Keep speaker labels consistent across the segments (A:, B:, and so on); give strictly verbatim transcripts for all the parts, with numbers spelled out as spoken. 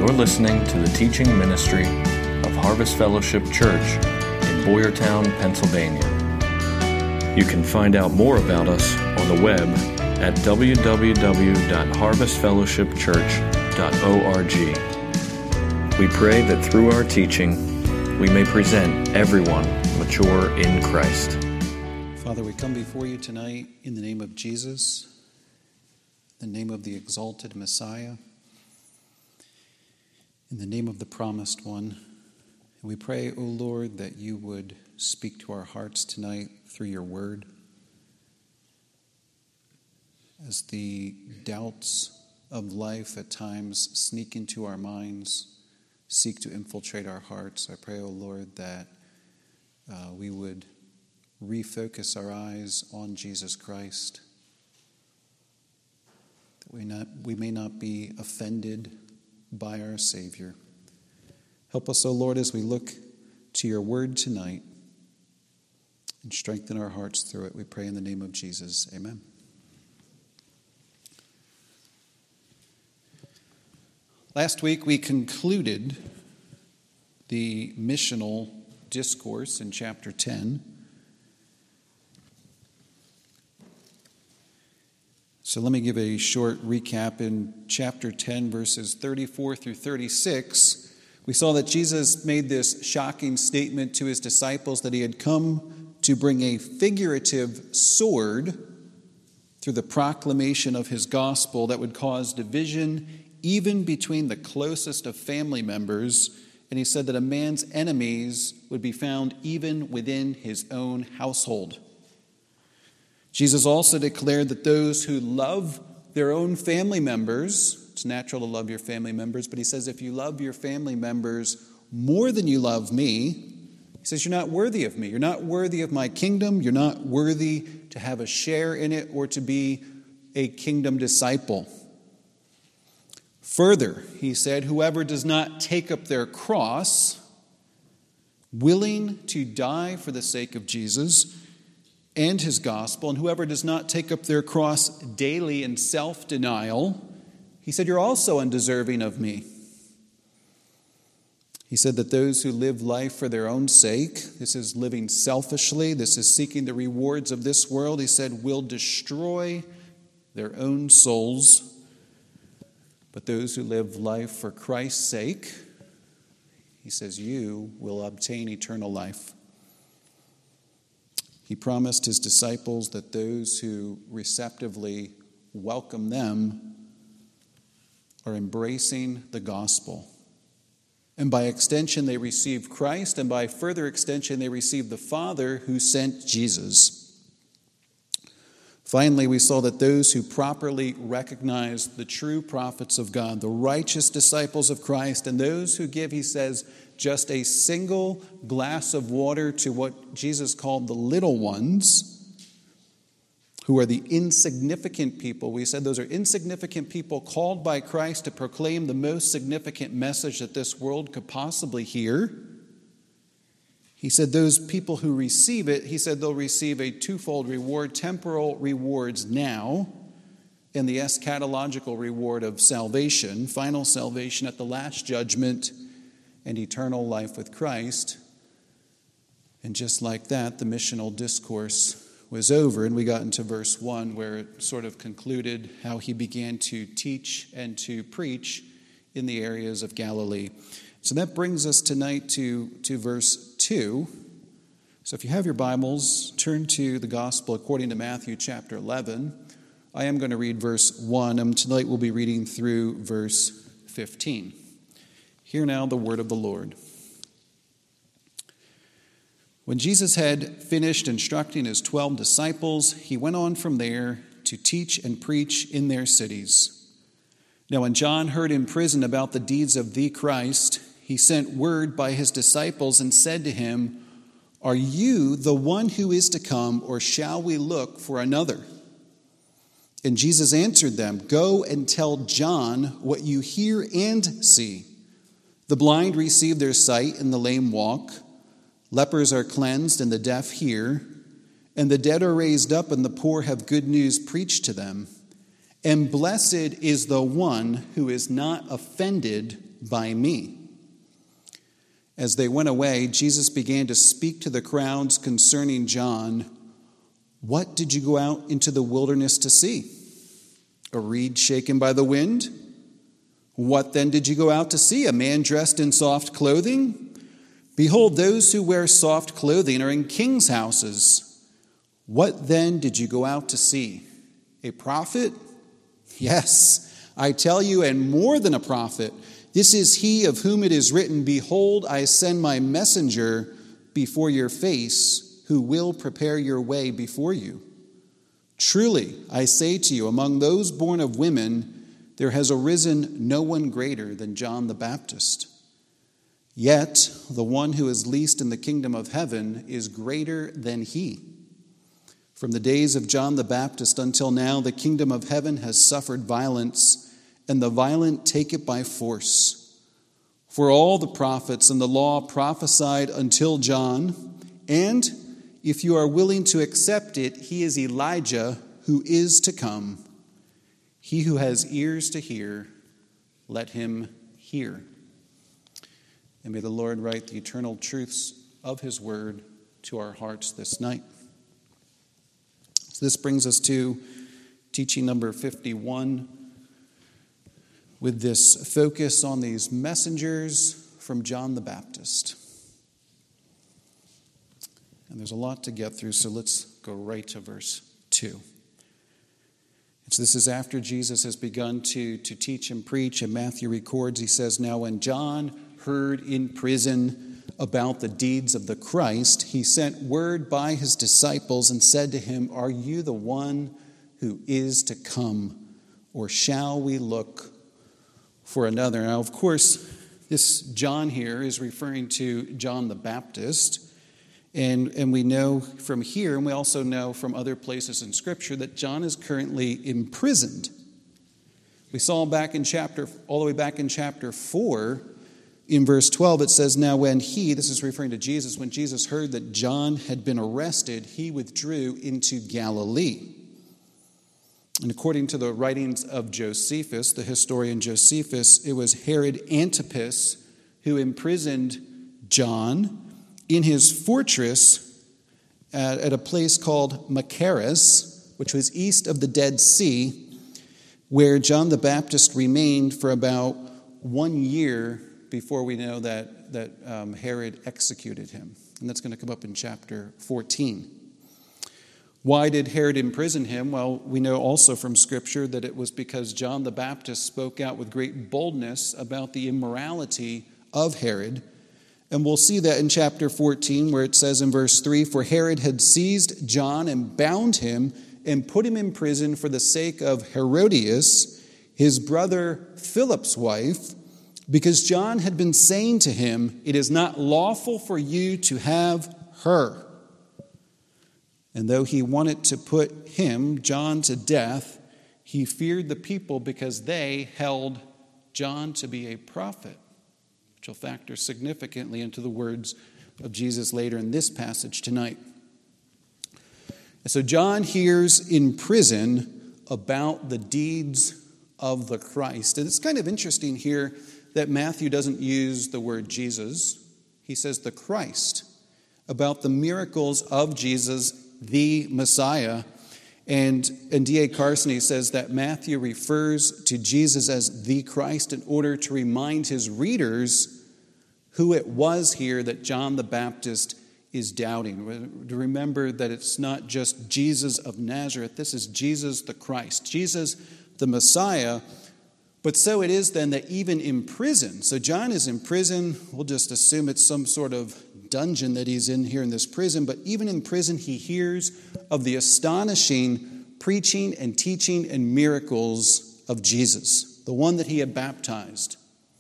A: You're listening to the teaching ministry of Harvest Fellowship Church in Boyertown, Pennsylvania. You can find out more about us on the web at w w w dot harvest fellowship church dot org. We pray that through our teaching, we may present everyone mature in Christ.
B: Father, we come before you tonight in the name of Jesus, in the name of the exalted Messiah, in the name of the promised one. And we pray, O Lord, that you would speak to our hearts tonight through your word. As the doubts of life at times sneak into our minds, seek to infiltrate our hearts, I pray, O Lord, that uh, we would refocus our eyes on Jesus Christ, that we, not, we may not be offended by our Savior. Help us, O Lord, as we look to your word tonight, and strengthen our hearts through it. We pray in the name of Jesus. Amen. Last week we concluded the missional discourse in chapter ten. So let me give a short recap. In chapter ten, verses thirty-four through thirty-six, we saw that Jesus made this shocking statement to his disciples that he had come to bring a figurative sword through the proclamation of his gospel that would cause division even between the closest of family members. And he said that a man's enemies would be found even within his own household. Jesus also declared that those who love their own family members, it's natural to love your family members, but he says if you love your family members more than you love me, he says you're not worthy of me. You're not worthy of my kingdom. You're not worthy to have a share in it or to be a kingdom disciple. Further, he said, whoever does not take up their cross, willing to die for the sake of Jesus and his gospel, and whoever does not take up their cross daily in self-denial, he said, you're also undeserving of me. He said that those who live life for their own sake, this is living selfishly, this is seeking the rewards of this world, he said, will destroy their own souls. But those who live life for Christ's sake, he says, you will obtain eternal life. He promised his disciples that those who receptively welcome them are embracing the gospel. And by extension, they receive Christ, and by further extension, they receive the Father who sent Jesus. Finally, we saw that those who properly recognize the true prophets of God, the righteous disciples of Christ, and those who give, he says, just a single glass of water to what Jesus called the little ones, who are the insignificant people. We said those are insignificant people called by Christ to proclaim the most significant message that this world could possibly hear. He said those people who receive it, he said they'll receive a twofold reward, temporal rewards now, and the eschatological reward of salvation, final salvation at the last judgment, and eternal life with Christ. And just like that, the missional discourse was over, and we got into verse one, where it sort of concluded how he began to teach and to preach in the areas of Galilee. So that brings us tonight to, to verse two. So if you have your Bibles, turn to the Gospel according to Matthew chapter eleven. I am going to read verse one, and tonight we'll be reading through verse fifteen. Hear now the word of the Lord. When Jesus had finished instructing his twelve disciples, he went on from there to teach and preach in their cities. Now when John heard in prison about the deeds of the Christ, he sent word by his disciples and said to him, are you the one who is to come, or shall we look for another? And Jesus answered them, go and tell John what you hear and see. The blind receive their sight and the lame walk. Lepers are cleansed and the deaf hear. And the dead are raised up and the poor have good news preached to them. And blessed is the one who is not offended by me." As they went away, Jesus began to speak to the crowds concerning John. "What did you go out into the wilderness to see? A reed shaken by the wind? What then did you go out to see? A man dressed in soft clothing? Behold, those who wear soft clothing are in kings' houses. What then did you go out to see? A prophet? Yes, I tell you, and more than a prophet. This is he of whom it is written, 'Behold, I send my messenger before your face, who will prepare your way before you.' Truly, I say to you, among those born of women, there has arisen no one greater than John the Baptist. Yet the one who is least in the kingdom of heaven is greater than he. From the days of John the Baptist until now, the kingdom of heaven has suffered violence, and the violent take it by force. For all the prophets and the law prophesied until John, and if you are willing to accept it, he is Elijah who is to come. He who has ears to hear, let him hear." And may the Lord write the eternal truths of his word to our hearts this night. So this brings us to teaching number fifty-one, with this focus on these messengers from John the Baptist. And there's a lot to get through, so let's go right to verse two. So this is after Jesus has begun to, to teach and preach, and Matthew records, he says, "Now when John heard in prison about the deeds of the Christ, he sent word by his disciples and said to him, 'Are you the one who is to come, or shall we look for another?'" Now, of course, this John here is referring to John the Baptist. And, and we know from here, and we also know from other places in Scripture, that John is currently imprisoned. We saw back in chapter, all the way back in chapter four, in verse twelve, it says, "Now when he," this is referring to Jesus, "when Jesus heard that John had been arrested, he withdrew into Galilee." And according to the writings of Josephus, the historian Josephus, it was Herod Antipas who imprisoned John in his fortress at, at a place called Machaerus, which was east of the Dead Sea, where John the Baptist remained for about one year before we know that, that um, Herod executed him. And that's going to come up in chapter fourteen. Why did Herod imprison him? Well, we know also from Scripture that it was because John the Baptist spoke out with great boldness about the immorality of Herod. And we'll see that in chapter fourteen, where it says in verse three, "For Herod had seized John and bound him and put him in prison for the sake of Herodias, his brother Philip's wife, because John had been saying to him, 'It is not lawful for you to have her.' And though he wanted to put him, John, to death, he feared the people because they held John to be a prophet," which will factor significantly into the words of Jesus later in this passage tonight. And so John hears in prison about the deeds of the Christ. And it's kind of interesting here that Matthew doesn't use the word Jesus. He says the Christ, about the miracles of Jesus, the Messiah. And, and D A Carson says that Matthew refers to Jesus as the Christ in order to remind his readers who it was here that John the Baptist is doubting. To remember that it's not just Jesus of Nazareth, this is Jesus the Christ, Jesus the Messiah. But so it is then that even in prison, so John is in prison, we'll just assume it's some sort of dungeon that he's in here in this prison, but even in prison he hears of the astonishing preaching and teaching and miracles of Jesus, the one that he had baptized.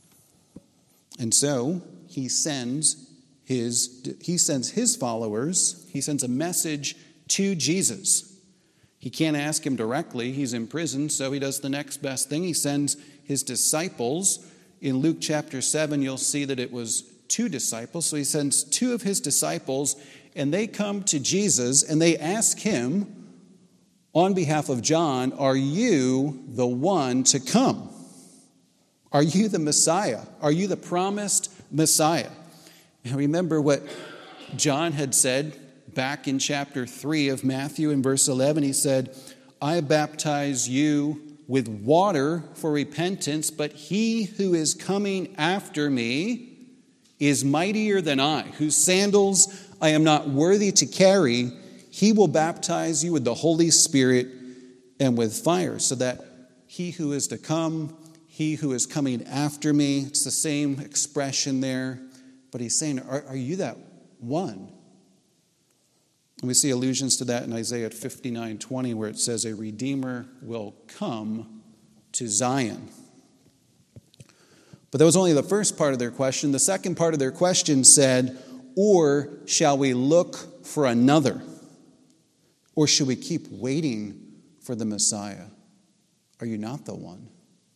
B: And so he sends his he sends his followers, he sends a message to Jesus. He can't ask him directly, he's in prison, so he does the next best thing. He sends his disciples. In Luke chapter seven, you'll see that it was two disciples. So he sends two of his disciples, and they come to Jesus, and they ask him, on behalf of John, "Are you the one to come, Are you the Messiah? Are you the promised Messiah? And remember what John had said back in chapter three of Matthew in verse eleven. He said, I baptize you with water for repentance, but he who is coming after me is mightier than I, whose sandals I am not worthy to carry. He will baptize you with the Holy Spirit and with fire. So that he who is to come, he who is coming after me, it's the same expression there. But he's saying, are, are you that one? And we see allusions to that in Isaiah fifty-nine twenty, where it says, a Redeemer will come to Zion. But that was only the first part of their question. The second part of their question said, or shall we look for another? Or should we keep waiting for the Messiah? Are you not the one?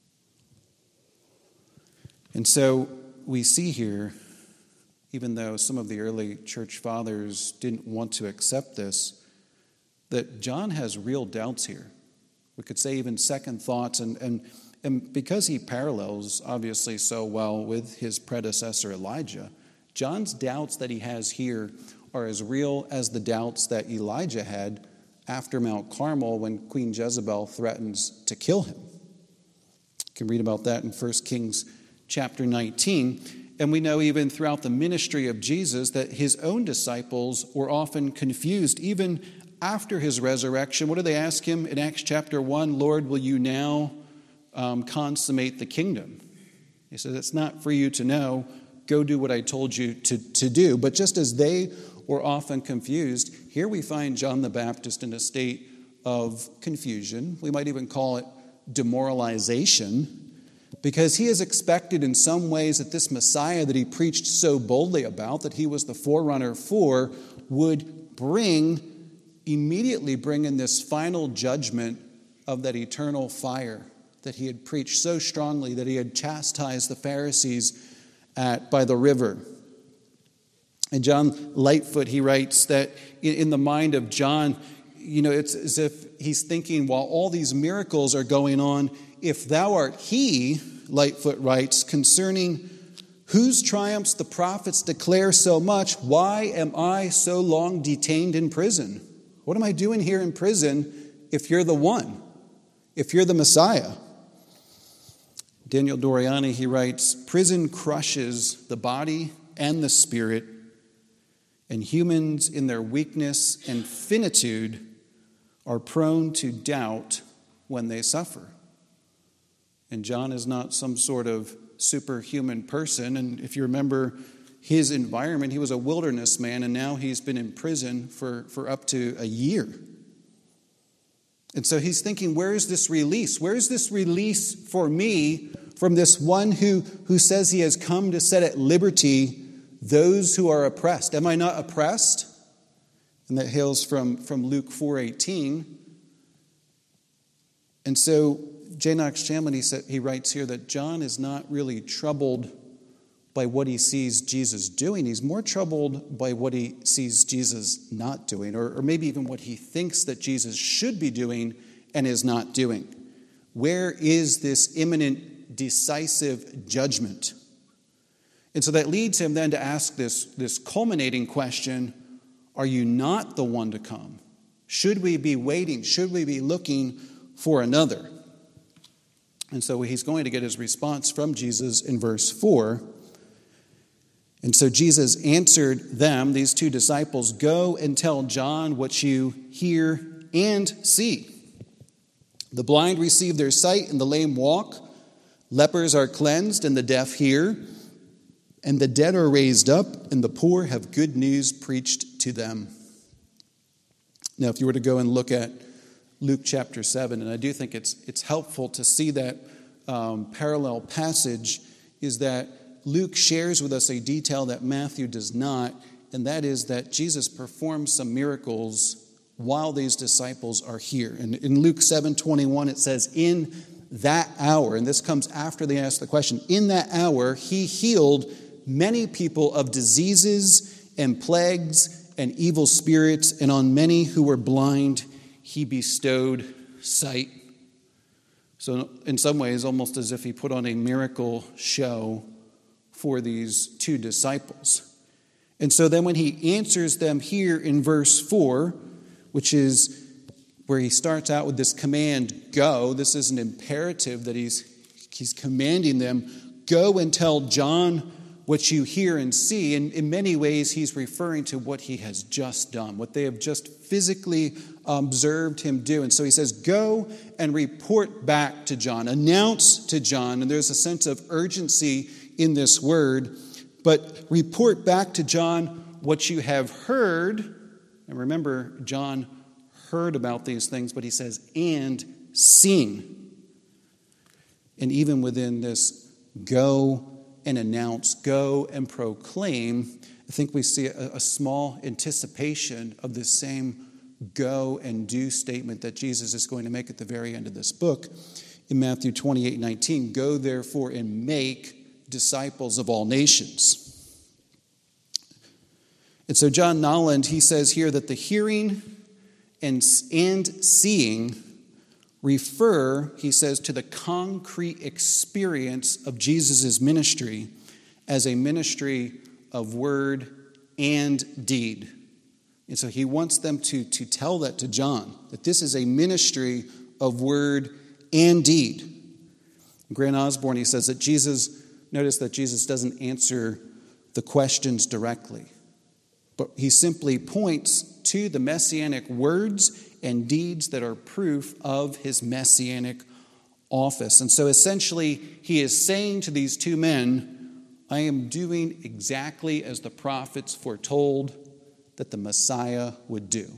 B: And so we see here, even though some of the early church fathers didn't want to accept this, that John has real doubts here. We could say even second thoughts, and, and, and because he parallels, obviously, so well with his predecessor Elijah, John's doubts that he has here are as real as the doubts that Elijah had after Mount Carmel when Queen Jezebel threatens to kill him. You can read about that in First Kings chapter nineteen. And we know even throughout the ministry of Jesus that his own disciples were often confused. Even after his resurrection, what do they ask him in Acts chapter one? Lord, will you now um, consummate the kingdom? He says, it's not for you to know. Go do what I told you to, to do. But just as they were often confused, here we find John the Baptist in a state of confusion. We might even call it demoralization, because he is expected in some ways that this Messiah that he preached so boldly about, that he was the forerunner for, would bring, immediately bring in this final judgment of that eternal fire that he had preached so strongly, that he had chastised the Pharisees at by the river. And John Lightfoot, he writes that in the mind of John, you know, it's as if he's thinking, while all these miracles are going on, if thou art he, Lightfoot writes, concerning whose triumphs the prophets declare so much, why am I so long detained in prison? What am I doing here in prison if you're the one, if you're the Messiah? Daniel Doriani, he writes, prison crushes the body and the spirit, and humans in their weakness and finitude are prone to doubt when they suffer. And John is not some sort of superhuman person. And if you remember his environment, he was a wilderness man, and now he's been in prison for, for up to a year. And so he's thinking, where is this release? Where is this release for me from this one who, who says he has come to set at liberty those who are oppressed? Am I not oppressed? And that hails from, from Luke four eighteen. And so J. Knox Chamberlain, he, said, he writes here that John is not really troubled by what he sees Jesus doing. He's more troubled by what he sees Jesus not doing, or, or maybe even what he thinks that Jesus should be doing and is not doing. Where is this imminent, decisive judgment? And so that leads him then to ask this, this culminating question, are you not the one to come? Should we be waiting? Should we be looking for another? And so he's going to get his response from Jesus in verse four. And so Jesus answered them, these two disciples, go and tell John what you hear and see. The blind receive their sight and the lame walk. Lepers are cleansed and the deaf hear. And the dead are raised up and the poor have good news preached to them. Now, if you were to go and look at Luke chapter seven, and I do think it's it's helpful to see that um, parallel passage, is that Luke shares with us a detail that Matthew does not, and that is that Jesus performs some miracles while these disciples are here. And in Luke seven twenty-one, it says, in that hour, and this comes after they ask the question, in that hour he healed many people of diseases and plagues and evil spirits, and on many who were blind he bestowed sight. So in some ways, almost as if he put on a miracle show for these two disciples. And so then when he answers them here in verse four, which is where he starts out with this command, go. This is an imperative that he's, he's commanding them, go and tell John what you hear and see. And in many ways, he's referring to what he has just done, what they have just physically observed him do. And so he says, go and report back to John, announce to John. And there's a sense of urgency in this word, but report back to John what you have heard. And remember, John heard about these things, but he says, and seen. And even within this go and announce, go and proclaim, I think we see a, a small anticipation of the same go and do statement that Jesus is going to make at the very end of this book in Matthew twenty-eight nineteen. Go therefore and make disciples of all nations. And so John Nolland, he says here that the hearing and, and seeing refer, he says, to the concrete experience of Jesus' ministry as a ministry of word and deed. And so he wants them to, to tell that to John, that this is a ministry of word and deed. Grant Osborne, he says that Jesus, notice that Jesus doesn't answer the questions directly, but he simply points to the messianic words and deeds that are proof of his messianic office. And so essentially, he is saying to these two men, I am doing exactly as the prophets foretold that the Messiah would do.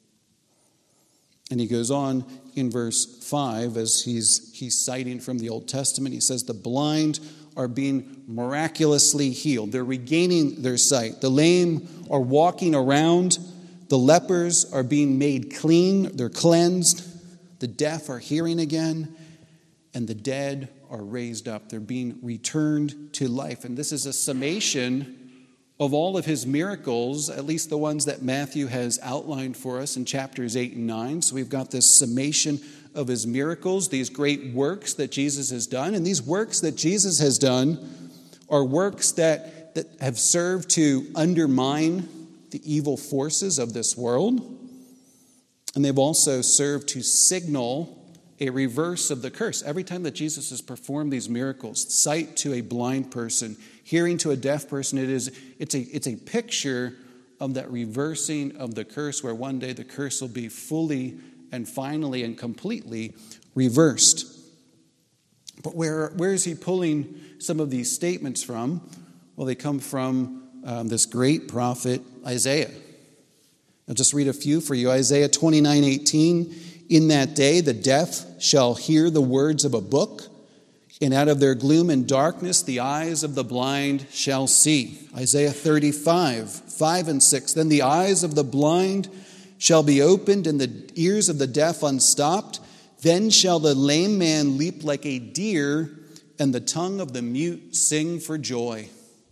B: And he goes on in verse five, as he's, he's citing from the Old Testament, he says, the blind are being miraculously healed. They're regaining their sight. The lame are walking around. The lepers are being made clean. They're cleansed. The deaf are hearing again. And the dead are raised up. They're being returned to life. And this is a summation of all of his miracles, at least the ones that Matthew has outlined for us in chapters eight and nine. So we've got this summation of his miracles, these great works that Jesus has done. And these works that Jesus has done are works that, that have served to undermine the evil forces of this world. And they've also served to signal a reverse of the curse. Every time that Jesus has performed these miracles, sight to a blind person, hearing to a deaf person, it is it's a it's a picture of that reversing of the curse, where one day the curse will be fully and finally and completely reversed. But where where is he pulling some of these statements from? Well, they come from um, this great prophet Isaiah. I'll just read a few for you. Isaiah twenty-nine eighteen. In that day the deaf shall hear the words of a book, and out of their gloom and darkness the eyes of the blind shall see. Isaiah thirty-five, five and six. Then the eyes of the blind shall be opened, and the ears of the deaf unstopped. Then shall the lame man leap like a deer, and the tongue of the mute sing for joy.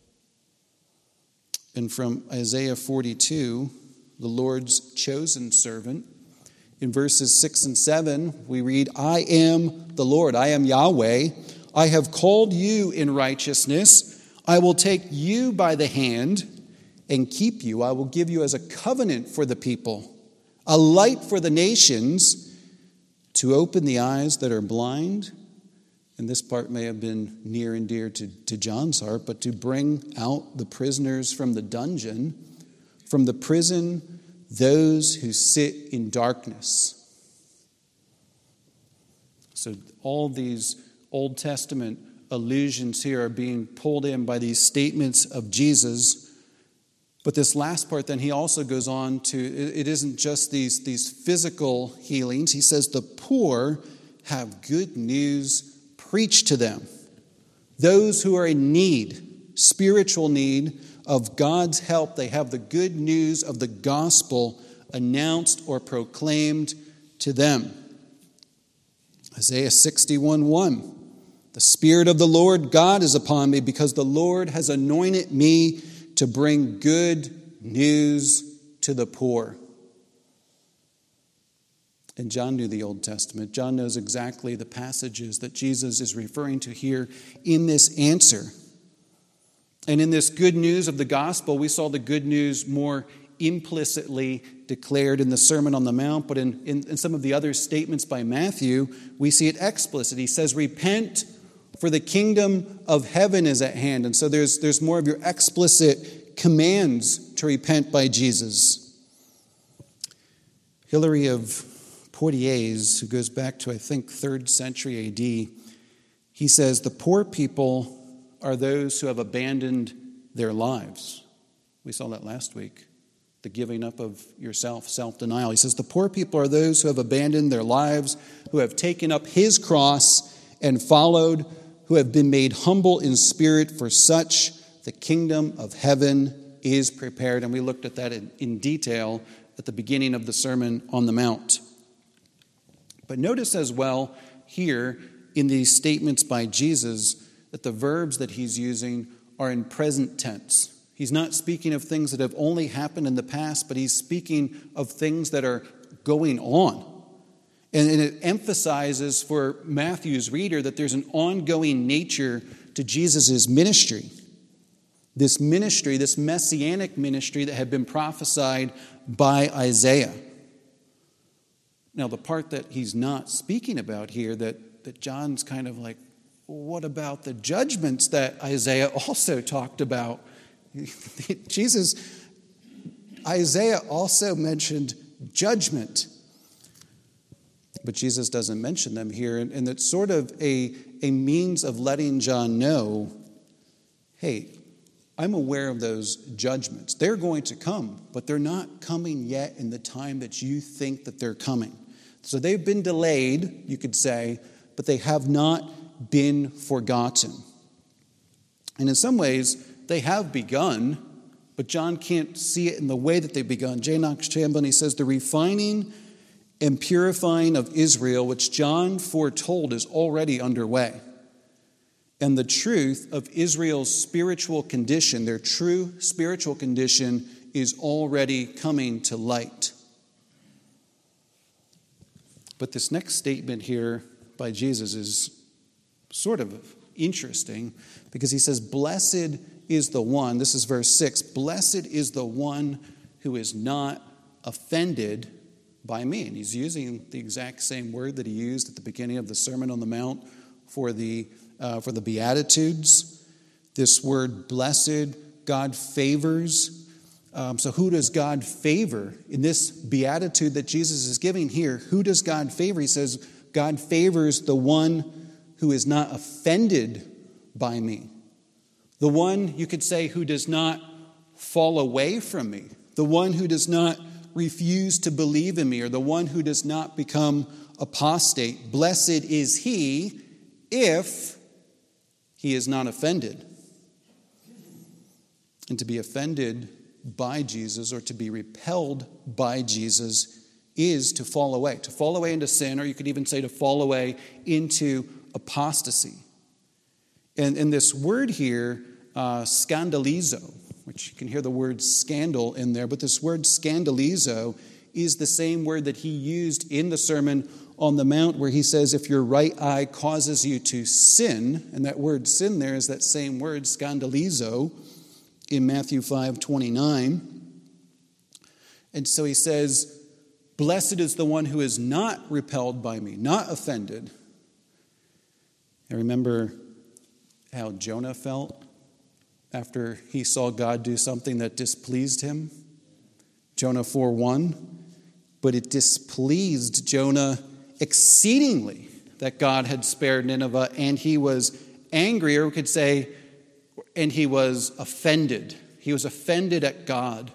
B: And from Isaiah forty-two, the Lord's chosen servant, in verses six and seven, we read, I am the Lord, I am Yahweh. I have called you in righteousness. I will take you by the hand and keep you. I will give you as a covenant for the people, a light for the nations, to open the eyes that are blind. And this part may have been near and dear to, to John's heart, but to bring out the prisoners from the dungeon, from the prison, those who sit in darkness. So all these Old Testament allusions here are being pulled in by these statements of Jesus. But this last part, then, he also goes on to, it isn't just these, these physical healings. He says the poor have good news preached to them. Those who are in need, spiritual need of God's help, they have the good news of the gospel announced or proclaimed to them. Isaiah sixty-one one. The Spirit of the Lord God is upon me, because the Lord has anointed me to bring good news to the poor. And John knew the Old Testament. John knows exactly the passages that Jesus is referring to here in this answer. And in this good news of the gospel, we saw the good news more implicitly declared in the Sermon on the Mount, but in, in, in some of the other statements by Matthew, we see it explicit. He says, repent, for the kingdom of heaven is at hand. And so there's, there's more of your explicit commands to repent by Jesus. Hilary of Poitiers, who goes back to, I think, third century A D, he says, the poor people are those who have abandoned their lives. We saw that last week, the giving up of yourself, self-denial. He says, the poor people are those who have abandoned their lives, who have taken up his cross and followed, who have been made humble in spirit. For such the kingdom of heaven is prepared. And we looked at that in, in detail at the beginning of the Sermon on the Mount. But notice as well here in these statements by Jesus that the verbs that he's using are in present tense. He's not speaking of things that have only happened in the past, but he's speaking of things that are going on. And, and it emphasizes for Matthew's reader that there's an ongoing nature to Jesus' ministry. This ministry, this messianic ministry that had been prophesied by Isaiah. Now, the part that he's not speaking about here, that, that John's kind of like, what about the judgments that Isaiah also talked about? Jesus, Isaiah also mentioned judgment, but Jesus doesn't mention them here. And, and it's sort of a, a means of letting John know, hey, I'm aware of those judgments. They're going to come, but they're not coming yet in the time that you think that they're coming. So they've been delayed, you could say, but they have not been forgotten. And in some ways, they have begun, but John can't see it in the way that they've begun. J. Knox Chamberlain, he says, the refining and purifying of Israel, which John foretold, is already underway. And the truth of Israel's spiritual condition, their true spiritual condition, is already coming to light. But this next statement here by Jesus is sort of interesting because he says, blessed is the one, this is verse six, blessed is the one who is not offended by me. And he's using the exact same word that he used at the beginning of the Sermon on the Mount for the, uh, for the Beatitudes. This word blessed, God favors. Um, so who does God favor? In this beatitude that Jesus is giving here, who does God favor? He says, God favors the one who is not offended by me. The one, you could say, who does not fall away from me. The one who does not refuse to believe in me, or the one who does not become apostate. Blessed is he if he is not offended. And to be offended by Jesus, or to be repelled by Jesus, is to fall away. To fall away into sin, or you could even say to fall away into apostasy. And, and this word here, uh, scandalizo, which you can hear the word scandal in there, but this word scandalizo is the same word that he used in the Sermon on the Mount, where he says, if your right eye causes you to sin, and that word sin there is that same word, scandalizo, in Matthew five twenty-nine. And so he says, blessed is the one who is not repelled by me, not offended. I remember how Jonah felt after he saw God do something that displeased him. Jonah four one. But it displeased Jonah exceedingly that God had spared Nineveh, and he was angry, or we could say, and he was offended. He was offended at God.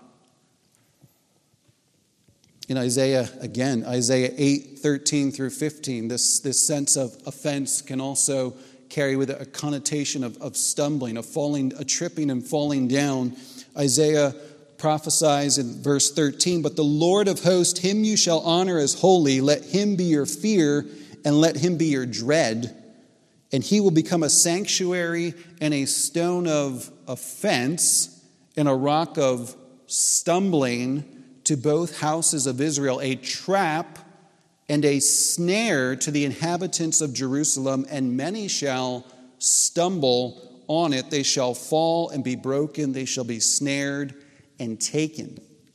B: In Isaiah, again, Isaiah eight thirteen through fifteen, this, this sense of offense can also carry with it a connotation of, of stumbling, of falling, a tripping and falling down. Isaiah prophesies in verse thirteen, but the Lord of hosts, him you shall honor as holy. Let him be your fear, and let him be your dread. And he will become a sanctuary and a stone of offense and a rock of stumbling to both houses of Israel, a trap and a snare to the inhabitants of Jerusalem, and many shall stumble on it. They shall fall and be broken. They shall be snared and taken.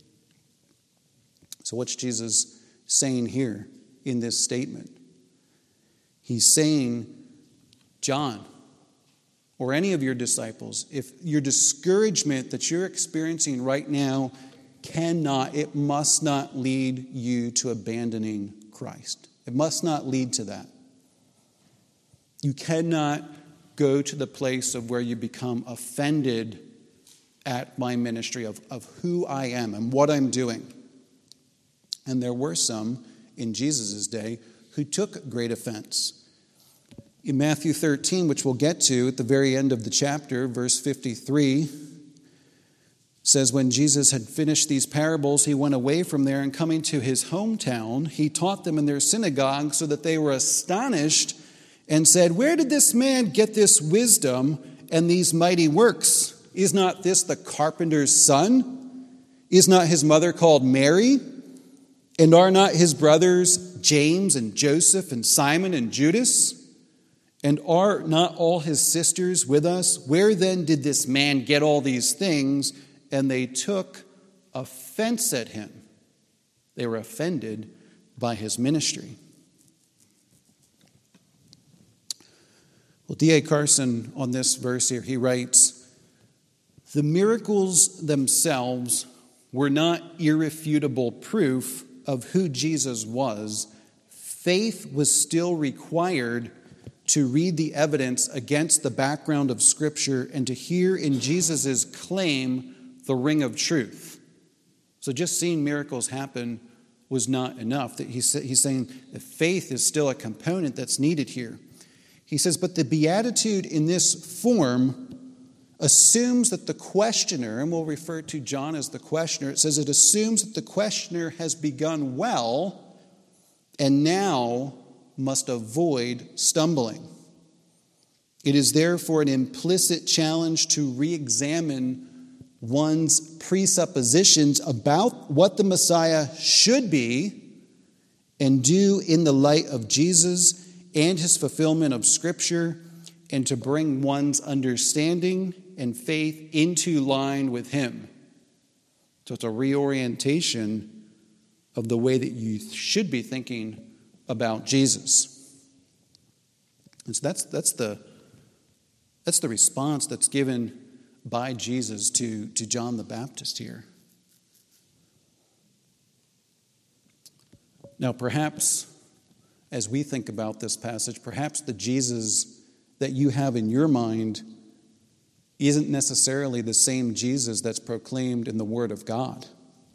B: So what's Jesus saying here in this statement? He's saying, John, or any of your disciples, if your discouragement that you're experiencing right now cannot, it must not lead you to abandoning Christ. It must not lead to that. You cannot go to the place of where you become offended at my ministry, of, of who I am and what I'm doing. And there were some in Jesus' day who took great offense. In Matthew thirteen, which we'll get to at the very end of the chapter, verse fifty-three, says, when Jesus had finished these parables, he went away from there, and coming to his hometown, he taught them in their synagogue, so that they were astonished and said, where did this man get this wisdom and these mighty works? Is not this the carpenter's son? Is not his mother called Mary? And are not his brothers James and Joseph and Simon and Judas? And are not all his sisters with us? Where then did this man get all these things? And they took offense at him. They were offended by his ministry. Well, D A Carson, on this verse here, he writes, the miracles themselves were not irrefutable proof of who Jesus was. Faith was still required to read the evidence against the background of Scripture and to hear in Jesus' claim the ring of truth. So just seeing miracles happen was not enough. He's saying that faith is still a component that's needed here. He says, but the beatitude in this form assumes that the questioner, and we'll refer to John as the questioner, it says it assumes that the questioner has begun well and now must avoid stumbling. It is therefore an implicit challenge to re-examine one's presuppositions about what the Messiah should be and do in the light of Jesus and his fulfillment of Scripture, and to bring one's understanding and faith into line with him. So it's a reorientation of the way that you should be thinking about Jesus. And so that's that's the that's the response that's given by Jesus to, to John the Baptist here. Now, perhaps as we think about this passage, perhaps the Jesus that you have in your mind isn't necessarily the same Jesus that's proclaimed in the Word of God.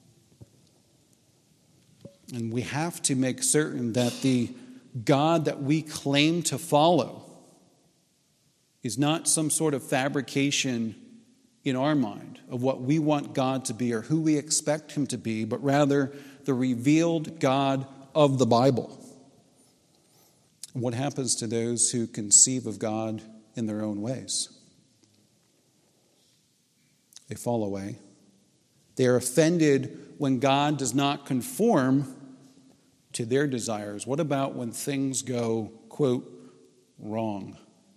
B: And we have to make certain that the God that we claim to follow is not some sort of fabrication in our mind of what we want God to be or who we expect him to be, but rather the revealed God of the Bible. What happens to those who conceive of God in their own ways? They fall away. They are offended when God does not conform to their desires. What about when things go, quote, wrong?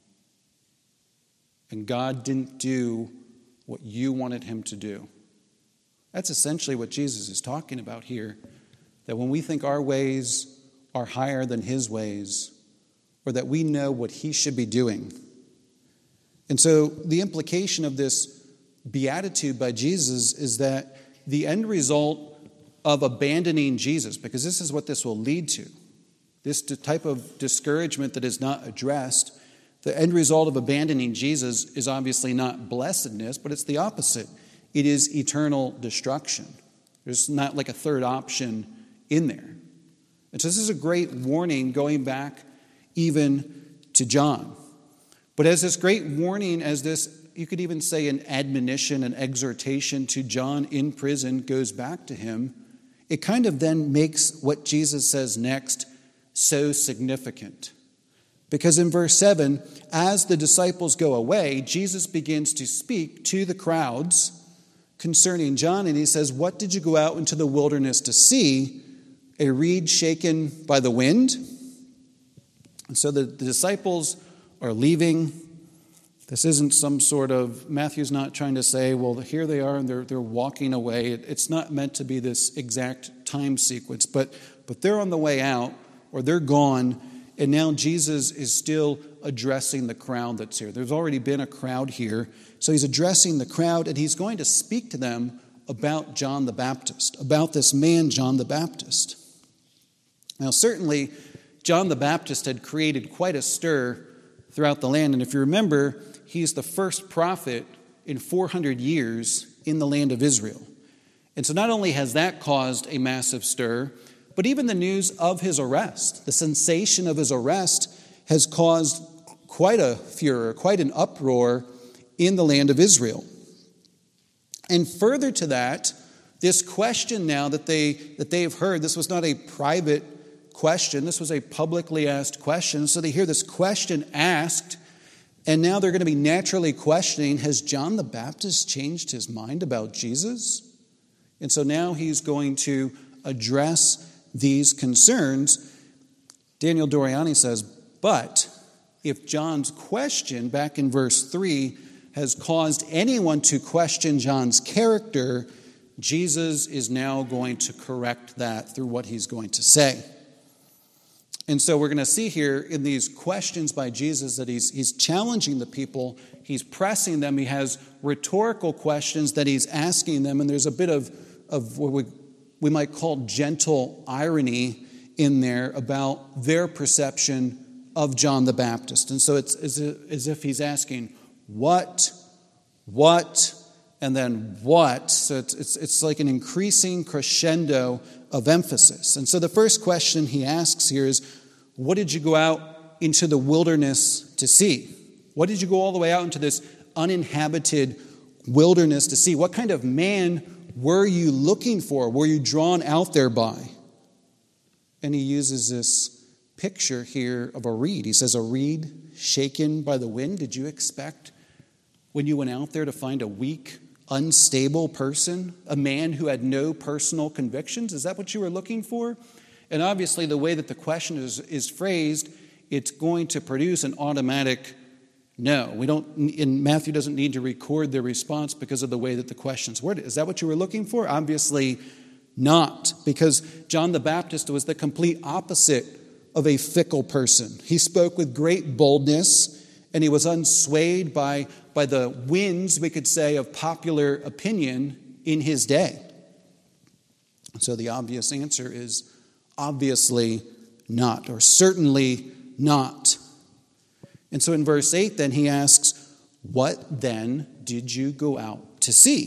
B: And God didn't do what you wanted him to do. That's essentially what Jesus is talking about here. That when we think our ways are higher than his ways, or that we know what he should be doing. And so the implication of this beatitude by Jesus is that the end result of abandoning Jesus, because this is what this will lead to, this type of discouragement that is not addressed, the end result of abandoning Jesus is obviously not blessedness, but it's the opposite. It is eternal destruction. There's not like a third option in there. And so this is a great warning going back even to John. But as this great warning, as this, you could even say an admonition, an exhortation to John in prison goes back to him, it kind of then makes what Jesus says next so significant. Because in verse seven, as the disciples go away, Jesus begins to speak to the crowds concerning John, and he says, what did you go out into the wilderness to see? a reed shaken by the wind. And so the, the disciples are leaving. This isn't some sort of, Matthew's not trying to say, well, here they are and they're they're walking away. It, it's not meant to be this exact time sequence, but but they're on the way out, or they're gone, and now Jesus is still addressing the crowd that's here. There's already been a crowd here, so he's addressing the crowd, and he's going to speak to them about John the Baptist, about this man, John the Baptist. Now, certainly, John the Baptist had created quite a stir throughout the land, and if you remember, he's the first prophet in four hundred years in the land of Israel. And so not only has that caused a massive stir, but even the news of his arrest, the sensation of his arrest, has caused quite a furor, quite an uproar in the land of Israel. And further to that, this question now that they that they have heard, this was not a private question, this was a publicly asked question. So they hear this question asked, and now they're going to be naturally questioning, has John the Baptist changed his mind about Jesus? And so now he's going to address these concerns. Daniel Doriani says, but if John's question back in verse three has caused anyone to question John's character, Jesus is now going to correct that through what he's going to say. And so we're going to see here in these questions by Jesus that he's, he's challenging the people, he's pressing them, he has rhetorical questions that he's asking them, and there's a bit of, of what we, we might call gentle irony in there about their perception of John the Baptist. And so it's as if, as if he's asking, what, what, and then what? So it's, it's, it's like an increasing crescendo of emphasis. And so the first question he asks here is, what did you go out into the wilderness to see? What did you go all the way out into this uninhabited wilderness to see? What kind of man were you looking for? Were you drawn out there by? And he uses this picture here of a reed. He says, a reed shaken by the wind. Did you expect when you went out there to find a weak, unstable person, a man who had no personal convictions? Is that what you were looking for? And obviously the way that the question is, is phrased, it's going to produce an automatic no. We don't, and Matthew doesn't need to record their response because of the way that the question's worded. Is that what you were looking for? Obviously not, because John the Baptist was the complete opposite of a fickle person. He spoke with great boldness, and he was unswayed by, by the winds, we could say, of popular opinion in his day. So the obvious answer is obviously not, or certainly not. And so in verse eight, then he asks, what then did you go out to see?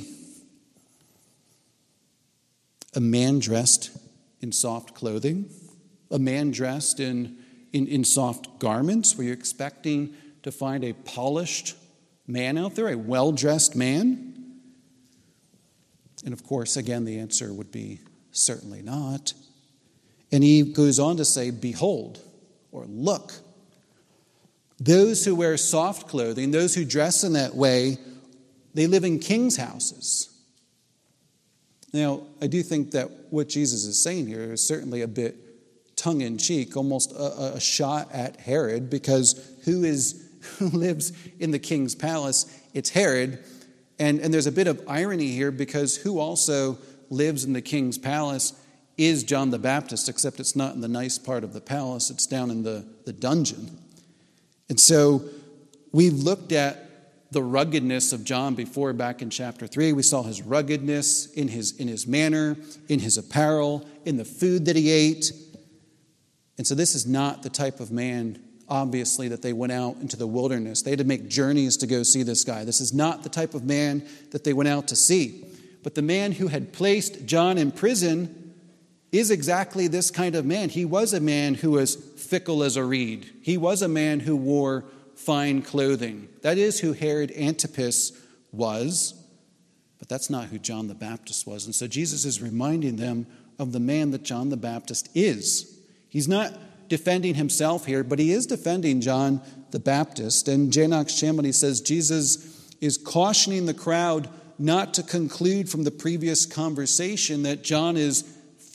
B: A man dressed in soft clothing? A man dressed in, in, in soft garments? Were you expecting to find a polished man out there, a well-dressed man? And of course, again, the answer would be certainly not. And he goes on to say, behold, or look. Those who wear soft clothing, those who dress in that way, they live in kings' houses. Now, I do think that what Jesus is saying here is certainly a bit tongue-in-cheek, almost a, a shot at Herod, because who is who lives in the king's palace? It's Herod. And, and there's a bit of irony here, because who also lives in the king's palace is John the Baptist, except it's not in the nice part of the palace, it's down in the, the dungeon. And so we've looked at the ruggedness of John before back in chapter three. We saw his ruggedness in his, in his manner, in his apparel, in the food that he ate. And so this is not the type of man, obviously, that they went out into the wilderness. They had to make journeys to go see this guy. This is not the type of man that they went out to see. But the man who had placed John in prison is exactly this kind of man. He was a man who was fickle as a reed. He was a man who wore fine clothing. That is who Herod Antipas was, but that's not who John the Baptist was. And so Jesus is reminding them of the man that John the Baptist is. He's not defending himself here, but he is defending John the Baptist. And J. Knox Chamberlain says Jesus is cautioning the crowd not to conclude from the previous conversation that John is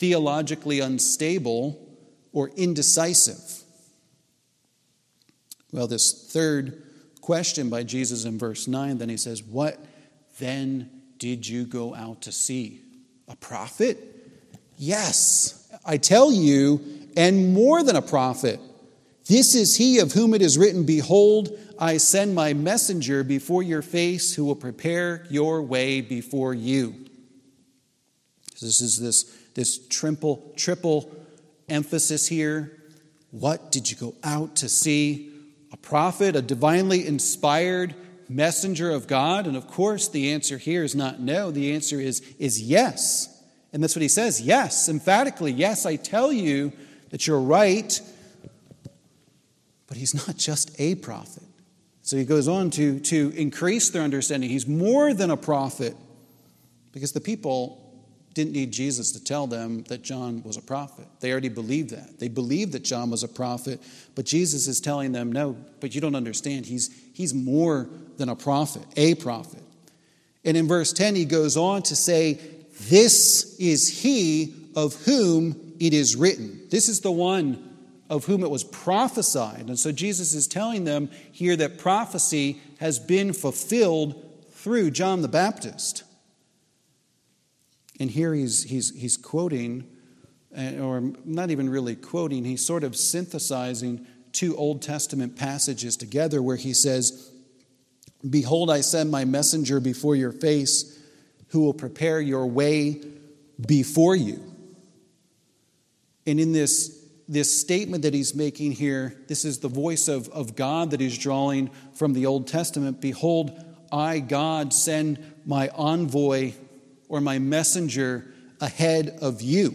B: theologically unstable or indecisive. Well, this third question by Jesus in verse nine, then he says, what then did you go out to see? A prophet? Yes, I tell you, and more than a prophet. This is he of whom it is written, behold, I send my messenger before your face who will prepare your way before you. This is this, this triple, triple emphasis here. What did you go out to see? A prophet, a divinely inspired messenger of God? And of course, the answer here is not no. The answer is, is yes. And that's what he says. Yes, emphatically. Yes, I tell you that you're right. But he's not just a prophet. So he goes on to, to increase their understanding. He's more than a prophet. Because the people didn't need Jesus to tell them that John was a prophet. They already believed that. They believed that John was a prophet. But Jesus is telling them, no, but you don't understand. He's, he's more than a prophet, a prophet. And in verse ten, he goes on to say, this is he of whom it is written. This is the one of whom it was prophesied. And so Jesus is telling them here that prophecy has been fulfilled through John the Baptist. And here he's, he's, he's quoting, or not even really quoting, he's sort of synthesizing two Old Testament passages together where he says, behold, I send my messenger before your face who will prepare your way before you. And in this This statement that he's making here, this is the voice of, of God that he's drawing from the Old Testament. Behold, I, God, send my envoy or my messenger ahead of you.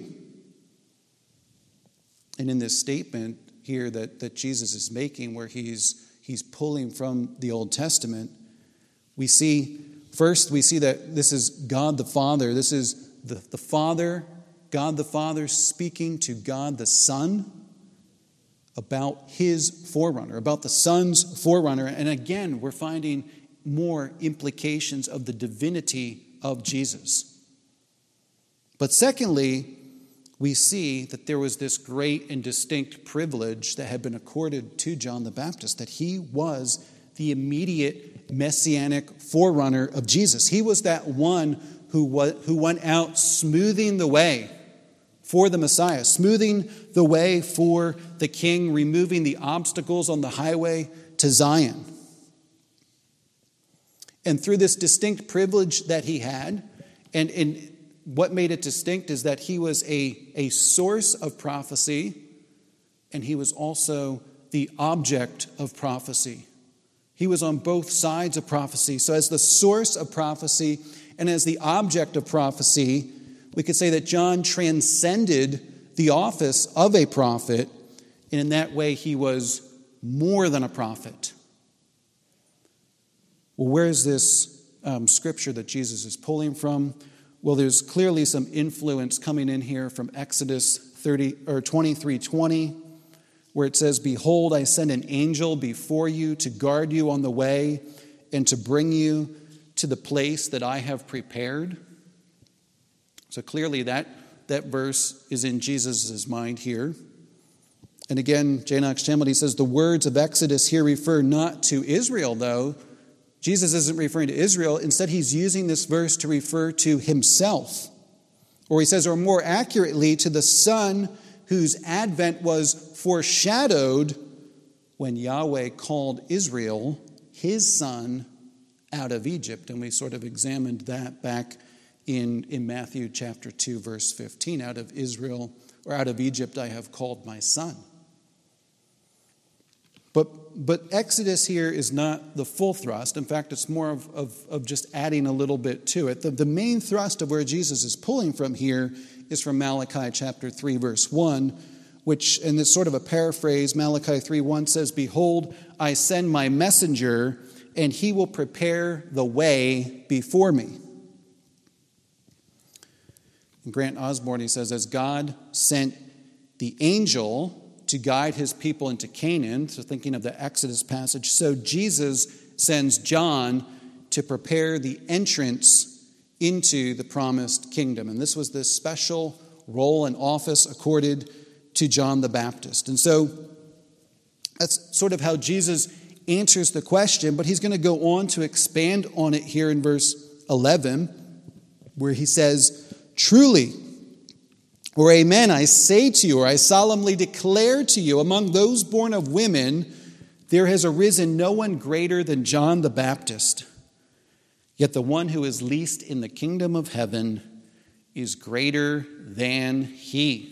B: And in this statement here that, that Jesus is making, where he's, he's pulling from the Old Testament, we see, first we see that this is God the Father. This is the, the Father, God the Father speaking to God the Son about his forerunner, about the Son's forerunner. And again, we're finding more implications of the divinity of Jesus. But secondly, we see that there was this great and distinct privilege that had been accorded to John the Baptist, that he was the immediate messianic forerunner of Jesus. He was that one who went out smoothing the way for the Messiah, smoothing the way for the King, removing the obstacles on the highway to Zion. And through this distinct privilege that he had, and, and what made it distinct is that he was a, a source of prophecy, and he was also the object of prophecy. He was on both sides of prophecy. So as the source of prophecy and as the object of prophecy, we could say that John transcended the office of a prophet, and in that way he was more than a prophet. Well, where is this um, scripture that Jesus is pulling from? Well, there's clearly some influence coming in here from Exodus thirty or twenty-three twenty, where it says, behold, I send an angel before you to guard you on the way and to bring you to the place that I have prepared. So clearly that, that verse is in Jesus' mind here. And again, J. Knox Chamberlain says the words of Exodus here refer not to Israel, though. Jesus isn't referring to Israel. Instead, he's using this verse to refer to himself. Or he says, or more accurately, to the Son whose advent was foreshadowed when Yahweh called Israel, his son, out of Egypt. And we sort of examined that back in, in Matthew chapter two, verse fifteen. Out of Israel, or out of Egypt, I have called my son. But, but Exodus here is not the full thrust. In fact, it's more of, of, of just adding a little bit to it. The, the main thrust of where Jesus is pulling from here is from Malachi chapter three, verse one, which, and it's sort of a paraphrase, Malachi three one says, behold, I send my messenger, and he will prepare the way before me. And Grant Osborne, he says, as God sent the angel to guide his people into Canaan, so thinking of the Exodus passage, so Jesus sends John to prepare the entrance into the promised kingdom. And this was this special role and office accorded to John the Baptist. And so that's sort of how Jesus answers the question, but he's going to go on to expand on it here in verse eleven, where he says, "Truly, or amen, I say to you, or I solemnly declare to you, among those born of women, there has arisen no one greater than John the Baptist. Yet the one who is least in the kingdom of heaven is greater than he."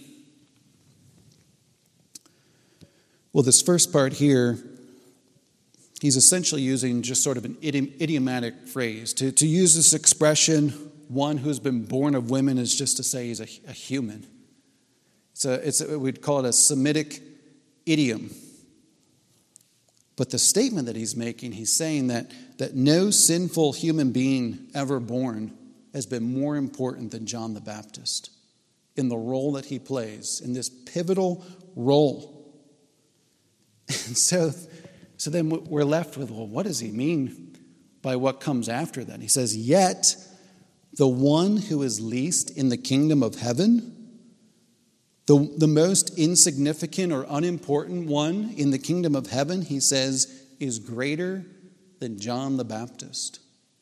B: Well, this first part here, he's essentially using just sort of an idiom, idiomatic phrase. To, to use this expression, one who's been born of women, is just to say he's a, a human. It's a, it's a, we'd call it a Semitic idiom. But the statement that he's making, he's saying that, that no sinful human being ever born has been more important than John the Baptist in the role that he plays, in this pivotal role. And so, so then we're left with, well, what does he mean by what comes after that? He says, yet the one who is least in the kingdom of heaven, the, the most insignificant or unimportant one in the kingdom of heaven, he says, is greater than John the Baptist.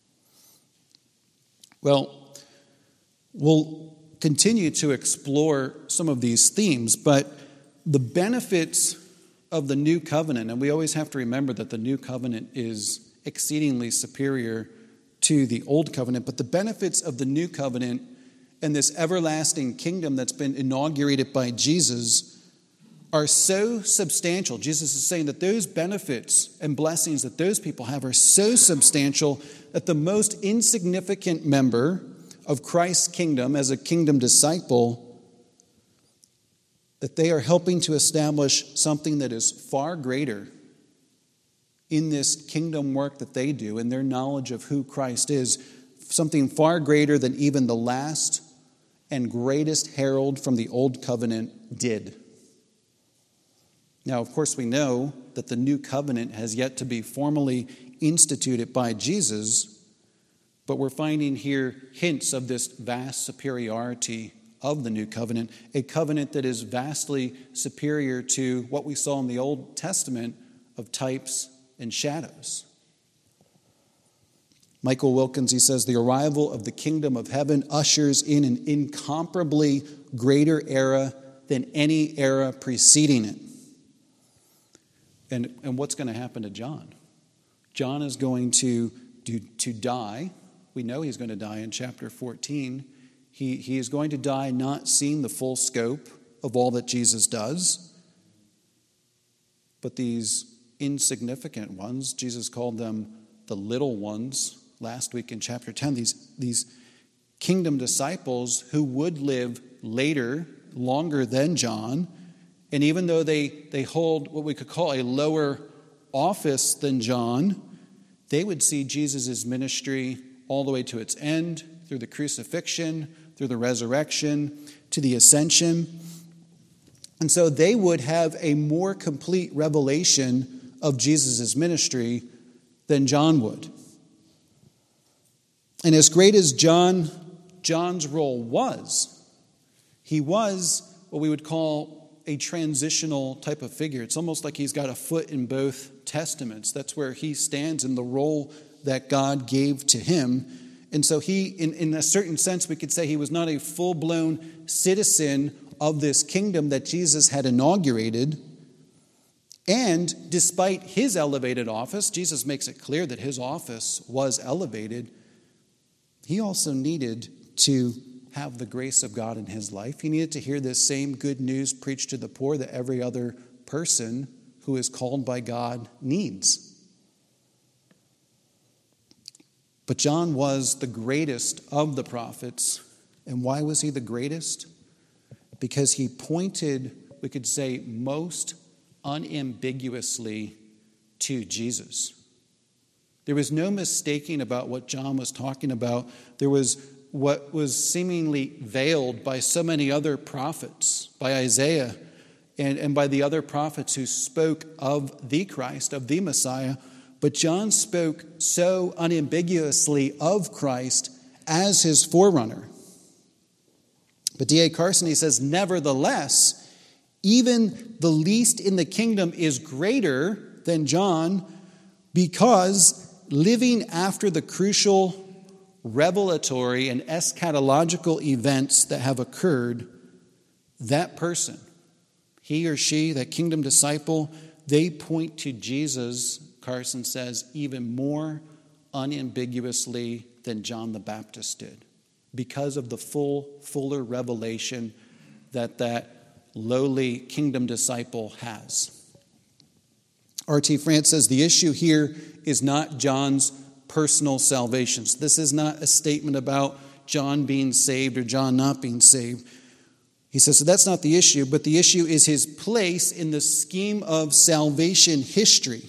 B: Well, we'll continue to explore some of these themes, but the benefits of the new covenant, and we always have to remember that the new covenant is exceedingly superior to the old covenant, but the benefits of the new covenant and this everlasting kingdom that's been inaugurated by Jesus are so substantial. Jesus is saying that those benefits and blessings that those people have are so substantial that the most insignificant member of Christ's kingdom as a kingdom disciple, that they are helping to establish something that is far greater in this kingdom work that they do, in their knowledge of who Christ is, something far greater than even the last and greatest herald from the old covenant did. Now, of course, we know that the new covenant has yet to be formally instituted by Jesus, but we're finding here hints of this vast superiority of the new covenant, a covenant that is vastly superior to what we saw in the Old Testament of types and shadows. Michael Wilkins, he says, the arrival of the kingdom of heaven ushers in an incomparably greater era than any era preceding it. And, and what's going to happen to John? John is going to, do, to die. We know he's going to die in chapter fourteen. He, he is going to die not seeing the full scope of all that Jesus does. But these insignificant ones, Jesus called them the little ones last week in chapter ten, these, these kingdom disciples who would live later, longer than John, and even though they, they hold what we could call a lower office than John, they would see Jesus' ministry all the way to its end, through the crucifixion, through the resurrection, to the ascension. And so they would have a more complete revelation of Jesus' ministry than John would. And as great as John, John's role was, he was what we would call a transitional type of figure. It's almost like he's got a foot in both testaments. That's where he stands in the role that God gave to him. And so he, in, in a certain sense, we could say he was not a full-blown citizen of this kingdom that Jesus had inaugurated. And despite his elevated office, Jesus makes it clear that his office was elevated. He also needed to have the grace of God in his life. He needed to hear this same good news preached to the poor that every other person who is called by God needs. But John was the greatest of the prophets. And why was he the greatest? Because he pointed, we could say, most unambiguously to Jesus. There was no mistaking about what John was talking about. There was what was seemingly veiled by so many other prophets, by Isaiah and, and by the other prophets who spoke of the Christ, of the Messiah. But John spoke so unambiguously of Christ as his forerunner. But D A Carson, he says, nevertheless, even the least in the kingdom is greater than John, because living after the crucial revelatory and eschatological events that have occurred, that person, he or she, that kingdom disciple, they point to Jesus, Carson says, even more unambiguously than John the Baptist did, because of the full, fuller revelation that that lowly kingdom disciple has. R T France says the issue here is not John's personal salvation. So this is not a statement about John being saved or John not being saved. He says, so that's not the issue, but the issue is his place in the scheme of salvation history.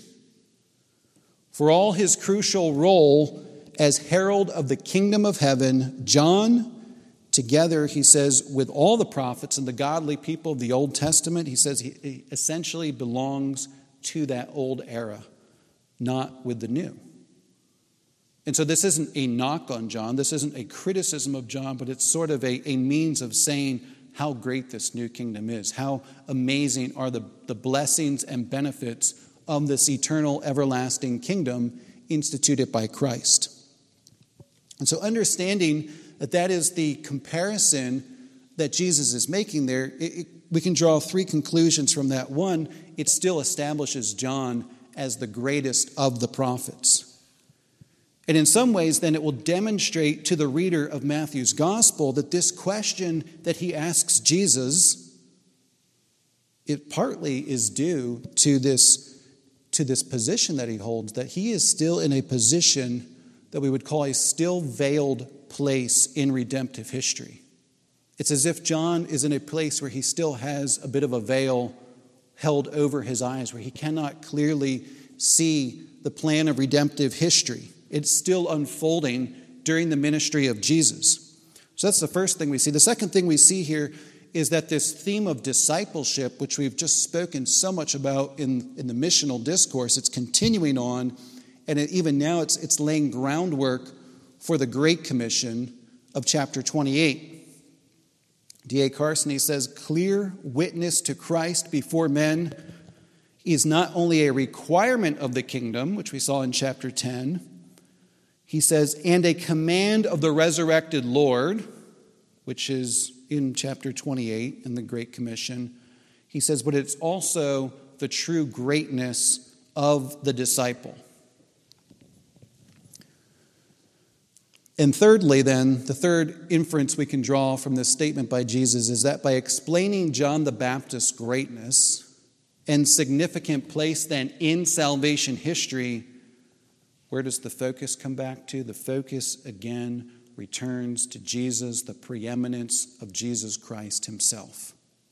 B: For all his crucial role as herald of the kingdom of heaven, John, together, he says, with all the prophets and the godly people of the Old Testament, he says he essentially belongs to that old era, not with the new. And so this isn't a knock on John, this isn't a criticism of John, but it's sort of a, a means of saying how great this new kingdom is, how amazing are the, the blessings and benefits of this eternal, everlasting kingdom instituted by Christ. And so understanding that that is the comparison that Jesus is making there, it, it, we can draw three conclusions from that. One, it still establishes John as the greatest of the prophets. And in some ways, then, it will demonstrate to the reader of Matthew's gospel that this question that he asks Jesus, it partly is due to this, to this position that he holds, that he is still in a position that we would call a still veiled place in redemptive history. It's as if John is in a place where he still has a bit of a veil held over his eyes, where he cannot clearly see the plan of redemptive history. It's still unfolding during the ministry of Jesus. So that's the first thing we see. The second thing we see here is that this theme of discipleship, which we've just spoken so much about in, in the missional discourse, it's continuing on, and it, even now it's, it's laying groundwork for the Great Commission of chapter twenty-eight. D A Carson, he says, clear witness to Christ before men is not only a requirement of the kingdom, which we saw in chapter ten, he says, and a command of the resurrected Lord, which is in chapter twenty-eight in the Great Commission. He says, but it's also the true greatness of the disciple. And thirdly, then, the third inference we can draw from this statement by Jesus is that by explaining John the Baptist's greatness and significant place then in salvation history, where does the focus come back to? The focus again returns to Jesus, the preeminence of Jesus Christ himself.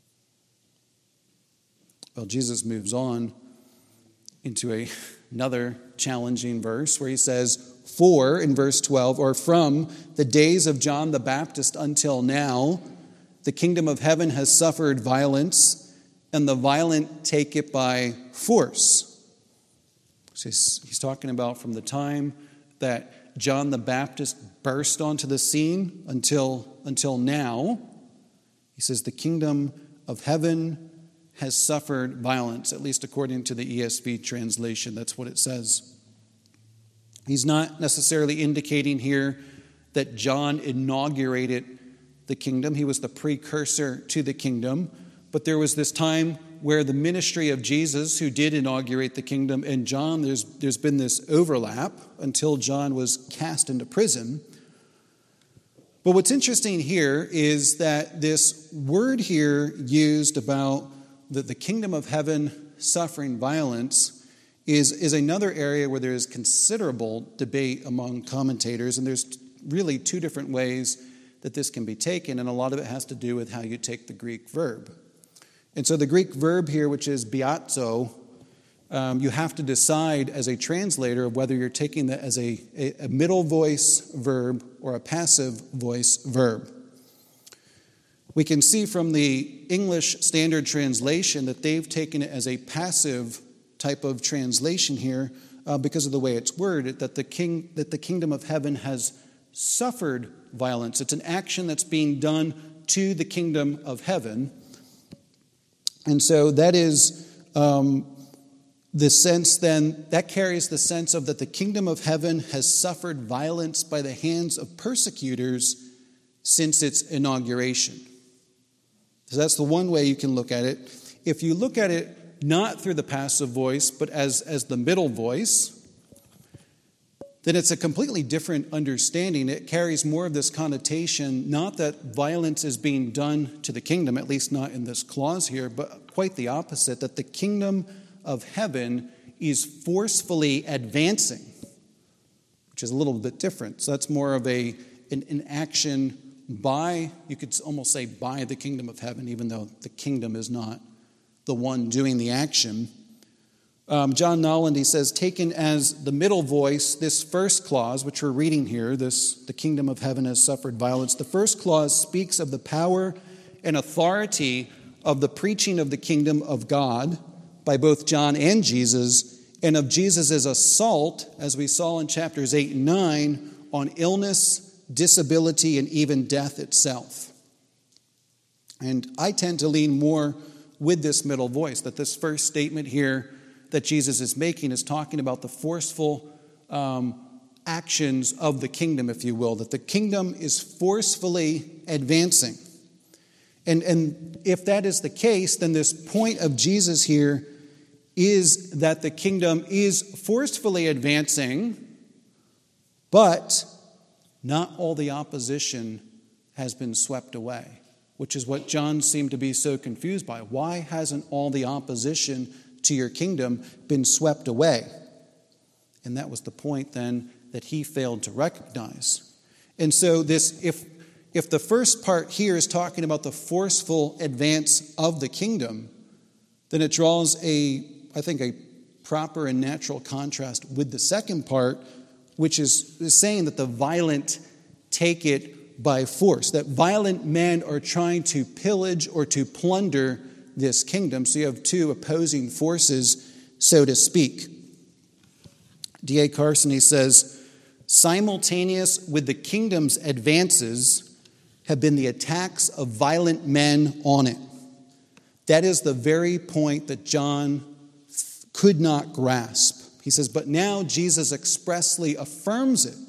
B: Well, Jesus moves on into a, another challenging verse where he says, for, in verse twelve, or from the days of John the Baptist until now, the kingdom of heaven has suffered violence, and the violent take it by force. So he's, he's talking about from the time that John the Baptist burst onto the scene until, until now. He says the kingdom of heaven has suffered violence, at least according to the E S V translation. That's what it says. He's not necessarily indicating here that John inaugurated the kingdom. He was the precursor to the kingdom. But there was this time where the ministry of Jesus, who did inaugurate the kingdom, and John, there's, there's been this overlap until John was cast into prison. But what's interesting here is that this word here used about the, the kingdom of heaven suffering violence is, is another area where there is considerable debate among commentators, and there's really two different ways that this can be taken, and a lot of it has to do with how you take the Greek verb. And so the Greek verb here, which is biazo, um, you have to decide as a translator whether you're taking that as a, a, a middle voice verb or a passive voice verb. We can see from the English Standard Translation that they've taken it as a passive type of translation here uh, because of the way it's worded, that the king, that the kingdom of heaven has suffered violence. It's an action that's being done to the kingdom of heaven. And so that is um, the sense then, that carries the sense of that the kingdom of heaven has suffered violence by the hands of persecutors since its inauguration. So that's the one way you can look at it. If you look at it not through the passive voice, but as, as the middle voice, then it's a completely different understanding. It carries more of this connotation, not that violence is being done to the kingdom, at least not in this clause here, but quite the opposite, that the kingdom of heaven is forcefully advancing, which is a little bit different. So that's more of a an, an action by, you could almost say by the kingdom of heaven, even though the kingdom is not the one doing the action. Um, John Nolland, he says, taken as the middle voice, this first clause, which we're reading here, this the kingdom of heaven has suffered violence, the first clause speaks of the power and authority of the preaching of the kingdom of God by both John and Jesus, and of Jesus' assault, as we saw in chapters eight and nine, on illness, disability, and even death itself. And I tend to lean more with this middle voice, that this first statement here that Jesus is making is talking about the forceful um, actions of the kingdom, if you will, that the kingdom is forcefully advancing. And, and if that is the case, then this point of Jesus here is that the kingdom is forcefully advancing, but not all the opposition has been swept away, which is what John seemed to be so confused by. Why hasn't all the opposition to your kingdom been swept away? And that was the point then that he failed to recognize. And so this, if if the first part here is talking about the forceful advance of the kingdom, then it draws a, I think, a proper and natural contrast with the second part, which is, is saying that the violent take it by force, that violent men are trying to pillage or to plunder this kingdom. So you have two opposing forces, so to speak. D A Carson, he says, simultaneous with the kingdom's advances have been the attacks of violent men on it. That is the very point that John could not grasp. He says, but now Jesus expressly affirms it.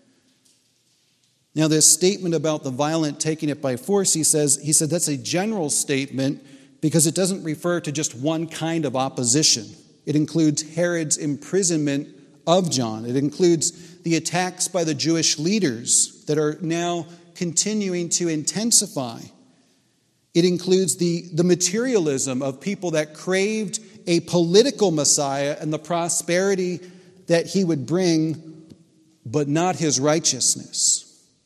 B: Now this statement about the violent taking it by force, he says, he said that's a general statement because it doesn't refer to just one kind of opposition. It includes Herod's imprisonment of John. It includes the attacks by the Jewish leaders that are now continuing to intensify. It includes the, the materialism of people that craved a political Messiah and the prosperity that he would bring, but not his righteousness.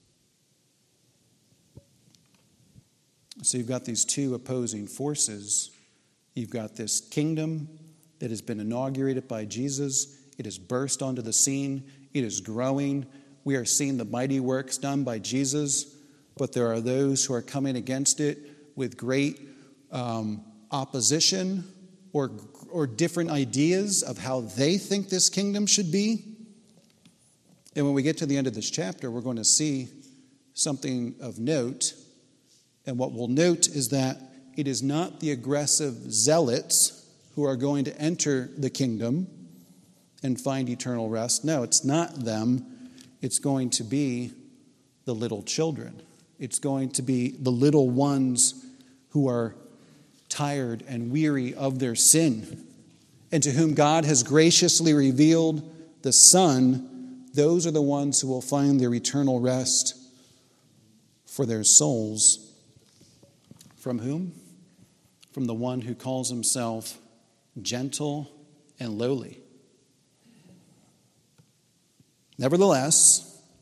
B: So you've got these two opposing forces. You've got this kingdom that has been inaugurated by Jesus. It has burst onto the scene. It is growing. We are seeing the mighty works done by Jesus, but there are those who are coming against it with great um, opposition or, or different ideas of how they think this kingdom should be. And when we get to the end of this chapter, we're going to see something of note. And what we'll note is that it is not the aggressive zealots who are going to enter the kingdom and find eternal rest. No, it's not them. It's going to be the little children. It's going to be the little ones who are tired and weary of their sin, and to whom God has graciously revealed the Son. Those are the ones who will find their eternal rest for their souls. From whom? From the one who calls himself gentle and lowly. Nevertheless,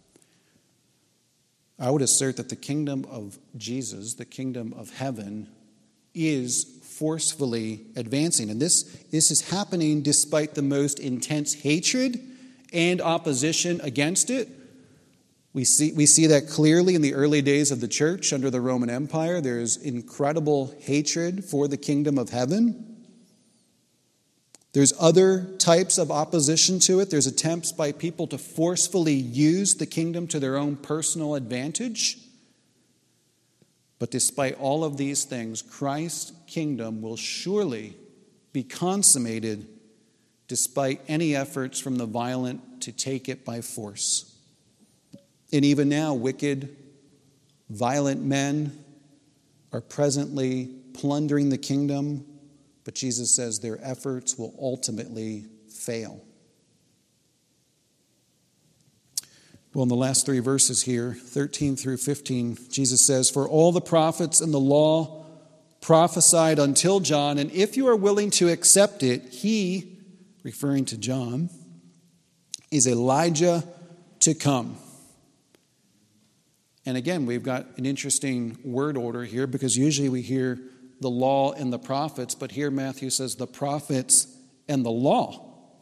B: I would assert that the kingdom of Jesus, the kingdom of heaven, is forcefully advancing. And this, this is happening despite the most intense hatred and opposition against it. We see, we see that clearly in the early days of the church under the Roman Empire. There's incredible hatred for the kingdom of heaven. There's other types of opposition to it. There's attempts by people to forcefully use the kingdom to their own personal advantage. But despite all of these things, Christ's kingdom will surely be consummated despite any efforts from the violent to take it by force. And even now, wicked, violent men are presently plundering the kingdom, but Jesus says their efforts will ultimately fail. Well, in the last three verses here, thirteen through fifteen, Jesus says, "For all the prophets and the law prophesied until John, and if you are willing to accept it, he," referring to John, "is Elijah to come." And again, we've got an interesting word order here, because usually we hear the law and the prophets, but here Matthew says the prophets and the law,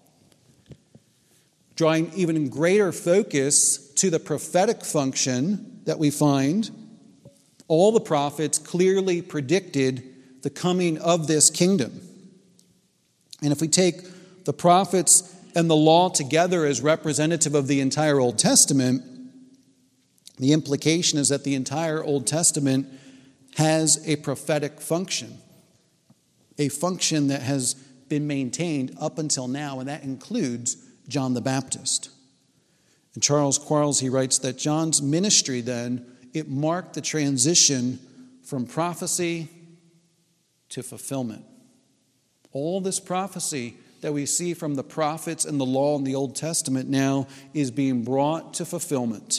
B: drawing even greater focus to the prophetic function that we find. All the prophets clearly predicted the coming of this kingdom. And if we take the prophets and the law together as representative of the entire Old Testament, the implication is that the entire Old Testament has a prophetic function, a function that has been maintained up until now, and that includes John the Baptist. And Charles Quarles, he writes that John's ministry then, it marked the transition from prophecy to fulfillment. All this prophecy that we see from the prophets and the law in the Old Testament now is being brought to fulfillment.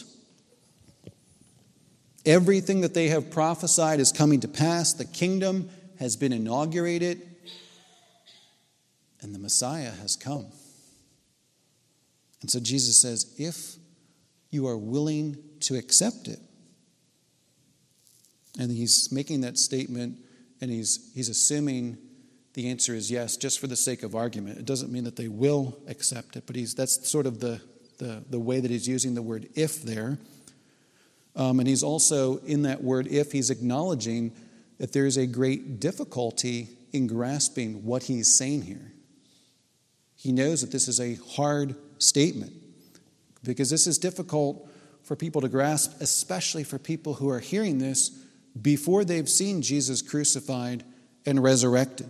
B: Everything that they have prophesied is coming to pass. The kingdom has been inaugurated, and the Messiah has come. And so Jesus says, if you are willing to accept it, and he's making that statement, and he's he's assuming the answer is yes, just for the sake of argument. It doesn't mean that they will accept it, but he's that's sort of the, the, the way that he's using the word if there. Um, and he's also, in that word if, he's acknowledging that there's a great difficulty in grasping what he's saying here. He knows that this is a hard statement, because this is difficult for people to grasp, especially for people who are hearing this before they've seen Jesus crucified and resurrected.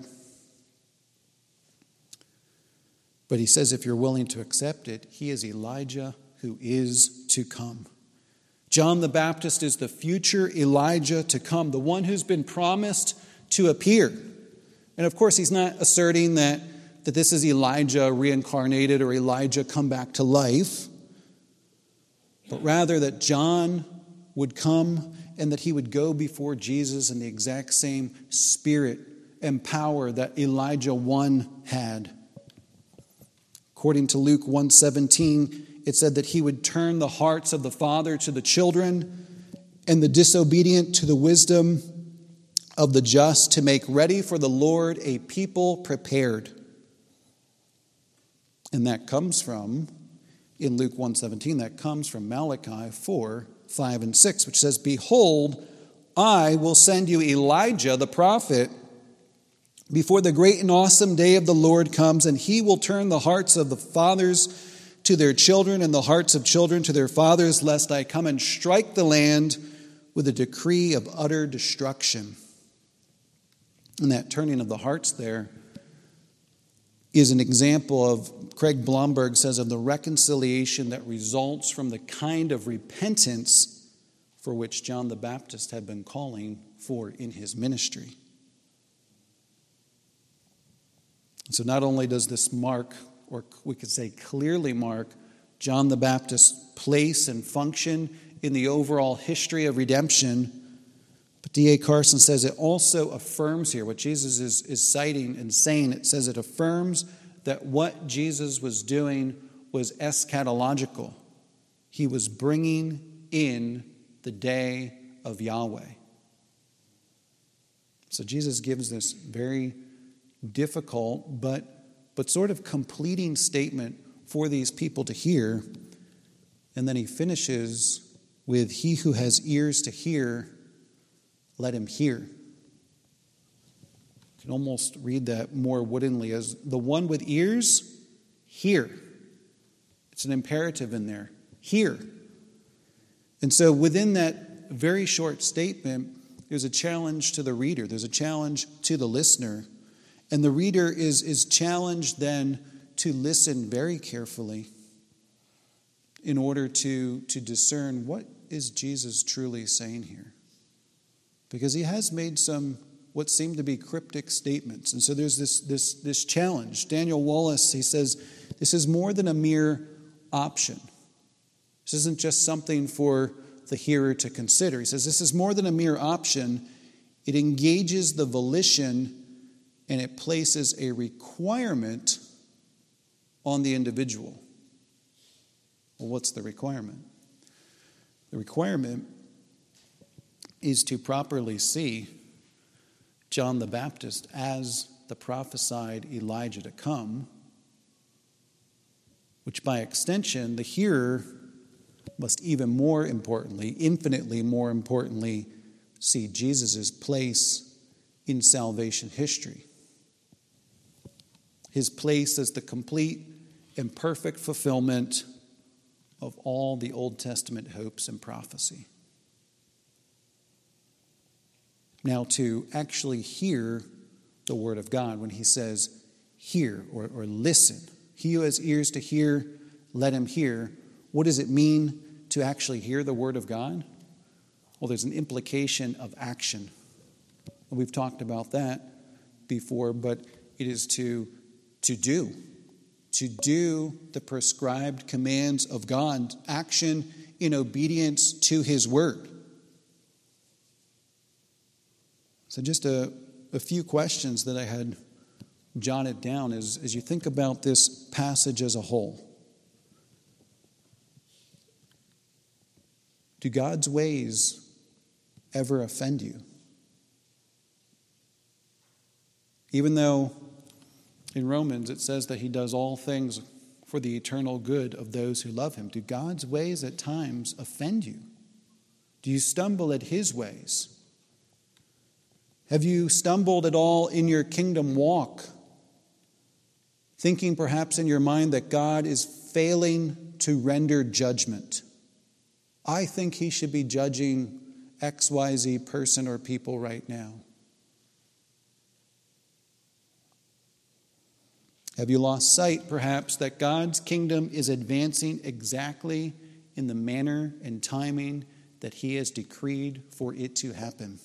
B: But he says if you're willing to accept it, he is Elijah who is to come. John the Baptist is the future Elijah to come, the one who's been promised to appear. And of course, he's not asserting that, that this is Elijah reincarnated or Elijah come back to life, but rather that John would come and that he would go before Jesus in the exact same spirit and power that Elijah one had. According to Luke one seventeen, it said that he would turn the hearts of the father to the children and the disobedient to the wisdom of the just, to make ready for the Lord a people prepared. And that comes from, in Luke one seventeen, that comes from Malachi four, five and six, which says, "Behold, I will send you Elijah the prophet before the great and awesome day of the Lord comes, and he will turn the hearts of the fathers to their children and the hearts of children to their fathers, lest I come and strike the land with a decree of utter destruction." And that turning of the hearts there is an example of, Craig Blomberg says, of the reconciliation that results from the kind of repentance for which John the Baptist had been calling for in his ministry. So not only does this mark, or we could say clearly mark, John the Baptist's place and function in the overall history of redemption, but D A Carson says it also affirms here what Jesus is, is citing and saying. It says it affirms that what Jesus was doing was eschatological. He was bringing in the day of Yahweh. So Jesus gives this very difficult but, but sort of completing statement for these people to hear. And then he finishes with, "He who has ears to hear, let him hear." You can almost read that more woodenly as, "The one with ears, hear." It's an imperative in there. Hear. And so within that very short statement, there's a challenge to the reader. There's a challenge to the listener. And the reader is, is challenged then to listen very carefully in order to, to discern what is Jesus truly saying here. Because he has made some what seem to be cryptic statements. And so there's this, this, this challenge. Daniel Wallace, he says, this is more than a mere option. This isn't just something for the hearer to consider. He says this is more than a mere option. It engages the volition and it places a requirement on the individual. Well, what's the requirement? The requirement is to properly see John the Baptist as the prophesied Elijah to come, which by extension, the hearer must even more importantly, infinitely more importantly, see Jesus' place in salvation history. His place as the complete and perfect fulfillment of all the Old Testament hopes and prophecy. Now, to actually hear the word of God, when he says, hear or, or listen, he who has ears to hear, let him hear. What does it mean to actually hear the word of God? Well, there's an implication of action. And we've talked about that before, but it is to, to do. To do the prescribed commands of God, action in obedience to his word. So just a, a few questions that I had jotted down as, as you think about this passage as a whole. Do God's ways ever offend you? Even though in Romans it says that he does all things for the eternal good of those who love him, do God's ways at times offend you? Do you stumble at his ways? Have you stumbled at all in your kingdom walk, thinking perhaps in your mind that God is failing to render judgment? I think he should be judging X Y Z person or people right now. Have you lost sight, perhaps, that God's kingdom is advancing exactly in the manner and timing that he has decreed for it to happen?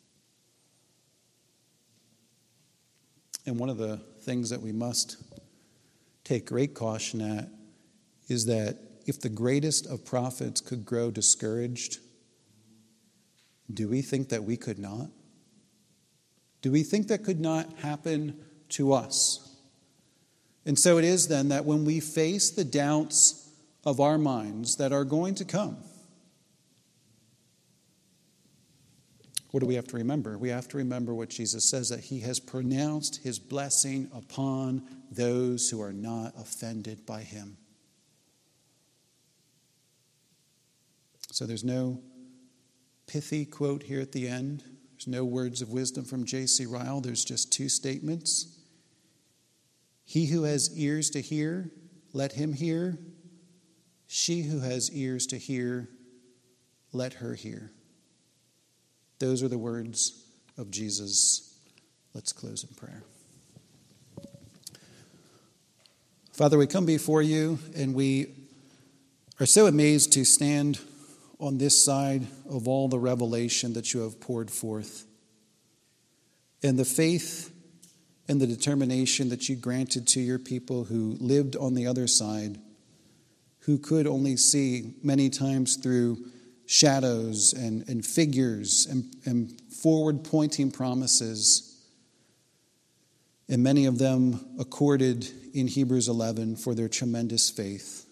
B: And one of the things that we must take great caution at is that if the greatest of prophets could grow discouraged, do we think that we could not? Do we think that could not happen to us? And so it is then that when we face the doubts of our minds that are going to come, what do we have to remember? We have to remember what Jesus says, that he has pronounced his blessing upon those who are not offended by him. So there's no pithy quote here at the end. There's no words of wisdom from J C Ryle. There's just two statements. He who has ears to hear, let him hear. She who has ears to hear, let her hear. Those are the words of Jesus. Let's close in prayer. Father, we come before you and we are so amazed to stand on this side of all the revelation that you have poured forth, and the faith and the determination that you granted to your people who lived on the other side, who could only see many times through shadows and, and figures and, and forward-pointing promises, and many of them accorded in Hebrews eleven for their tremendous faith.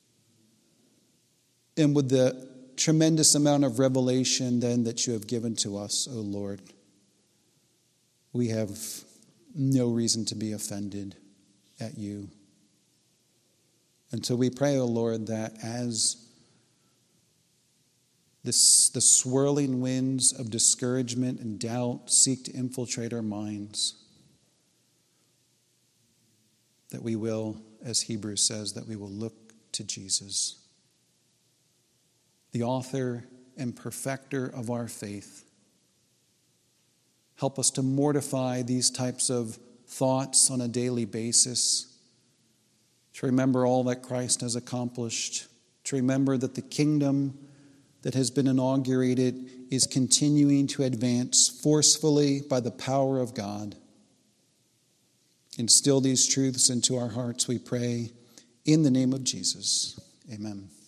B: And with the tremendous amount of revelation then that you have given to us, O Lord, we have no reason to be offended at you. And so we pray, O Lord, that as this, the swirling winds of discouragement and doubt seek to infiltrate our minds, that we will, as Hebrews says, that we will look to Jesus, the author and perfecter of our faith, Help us to mortify these types of thoughts on a daily basis, to remember all that Christ has accomplished, to remember that the kingdom that has been inaugurated is continuing to advance forcefully by the power of God. Instill these truths into our hearts, we pray, in the name of Jesus. Amen.